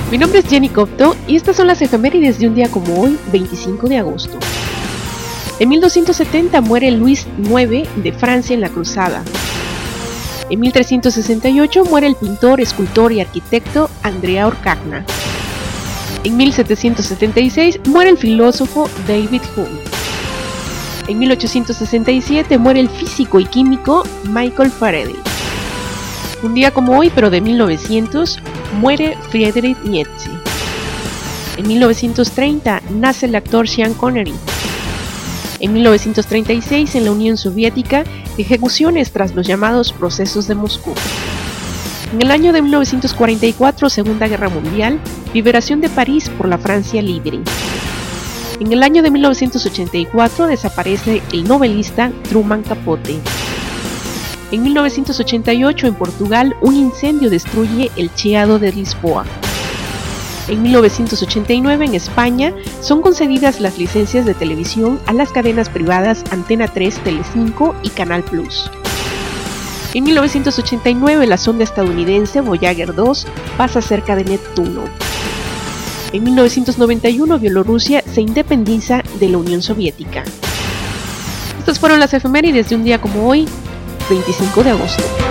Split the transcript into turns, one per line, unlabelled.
Mi nombre es Jenny Copto y estas son las efemérides de un día como hoy, 25 de agosto. En 1270 muere Luis IX de Francia en la Cruzada. En 1368 muere el pintor, escultor y arquitecto Andrea Orcagna. En 1776 muere el filósofo David Hume. En 1867 muere el físico y químico Michael Faraday. Un día como hoy, pero de 1900, muere Friedrich Nietzsche. En 1930 nace el actor Sean Connery. En 1936, en la Unión Soviética, ejecuciones tras los llamados procesos de Moscú. En el año de 1944, Segunda Guerra Mundial, liberación de París por la Francia libre. En el año de 1984 desaparece el novelista Truman Capote. En 1988, en Portugal, un incendio destruye el Chiado de Lisboa. En 1989, en España, son concedidas las licencias de televisión a las cadenas privadas Antena 3, Telecinco y Canal Plus. En 1989, la sonda estadounidense Voyager 2 pasa cerca de Neptuno. En 1991, Bielorrusia se independiza de la Unión Soviética. Estas fueron las efemérides de un día como hoy, 25 de agosto.